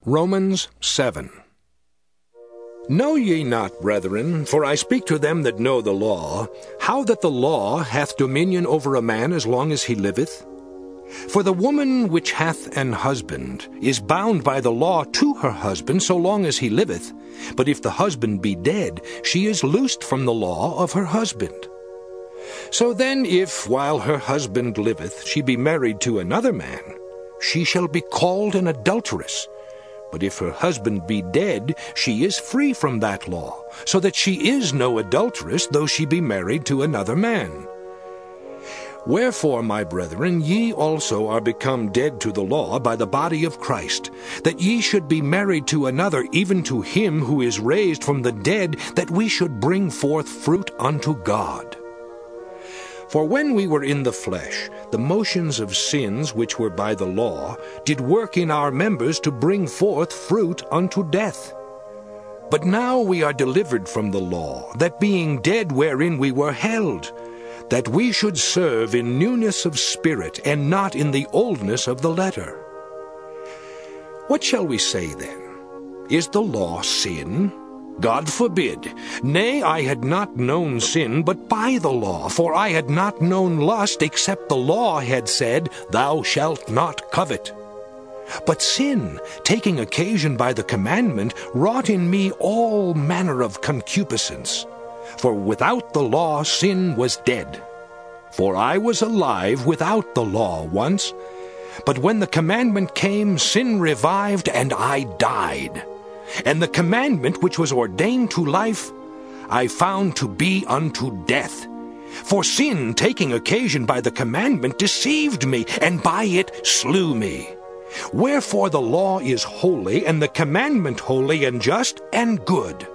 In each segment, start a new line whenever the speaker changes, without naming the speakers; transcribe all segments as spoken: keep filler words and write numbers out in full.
Romans seven. Know ye not, brethren, for I speak to them that know the law, how that the law hath dominion over a man as long as he liveth? For the woman which hath an husband is bound by the law to her husband so long as he liveth, but if the husband be dead, she is loosed from the law of her husband. So then if, while her husband liveth, she be married to another man, she shall be called an adulteress. But if her husband be dead, she is free from that law, so that she is no adulteress, though she be married to another man. Wherefore, my brethren, ye also are become dead to the law by the body of Christ, that ye should be married to another, even to him who is raised from the dead, that we should bring forth fruit unto God. For when we were in the flesh, the motions of sins which were by the law did work in our members to bring forth fruit unto death. But now we are delivered from the law, that being dead wherein we were held, that we should serve in newness of spirit, and not in the oldness of the letter. What shall we say then? Is the law sin? God forbid. Nay, I had not known sin but by the law, for I had not known lust except the law had said, Thou shalt not covet. But sin, taking occasion by the commandment, wrought in me all manner of concupiscence. For without the law sin was dead. For I was alive without the law once, but when the commandment came, sin revived, and I died. And the commandment which was ordained to life, I found to be unto death. For sin, taking occasion by the commandment, deceived me, and by it slew me. Wherefore the law is holy, and the commandment holy, and just, and good.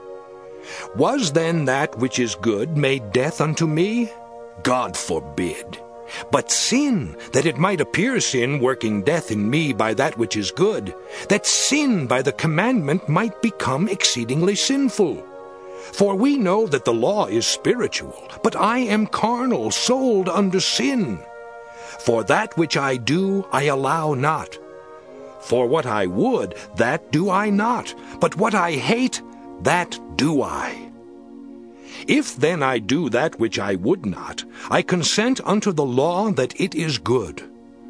Was then that which is good made death unto me? God forbid. But sin, that it might appear sin, working death in me by that which is good, that sin by the commandment might become exceedingly sinful. For we know that the law is spiritual, but I am carnal, sold under sin. For that which I do, I allow not. For what I would, that do I not, but what I hate, that do I. If then I do that which I would not, I consent unto the law that it is good.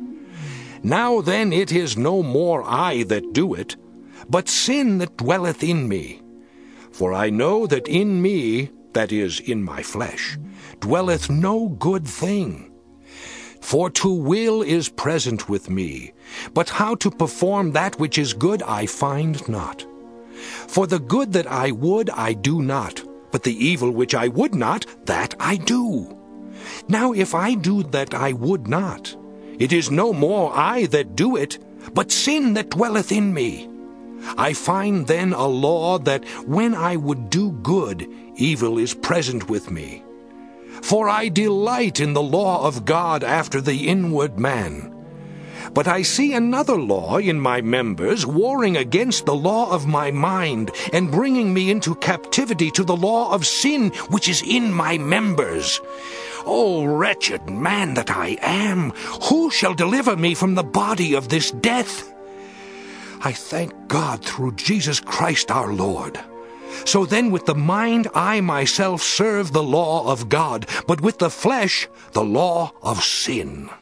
Now then it is no more I that do it, but sin that dwelleth in me. For I know that in me, that is, in my flesh, dwelleth no good thing. For to will is present with me, but how to perform that which is good I find not. For the good that I would I do not, but the evil which I would not, that I do. Now if I do that I would not, it is no more I that do it, but sin that dwelleth in me. I find then a law that when I would do good, evil is present with me. For I delight in the law of God after the inward man. But I see another law in my members, warring against the law of my mind, and bringing me into captivity to the law of sin which is in my members. O wretched man that I am, who shall deliver me from the body of this death? I thank God through Jesus Christ our Lord. So then with the mind I myself serve the law of God, but with the flesh the law of sin.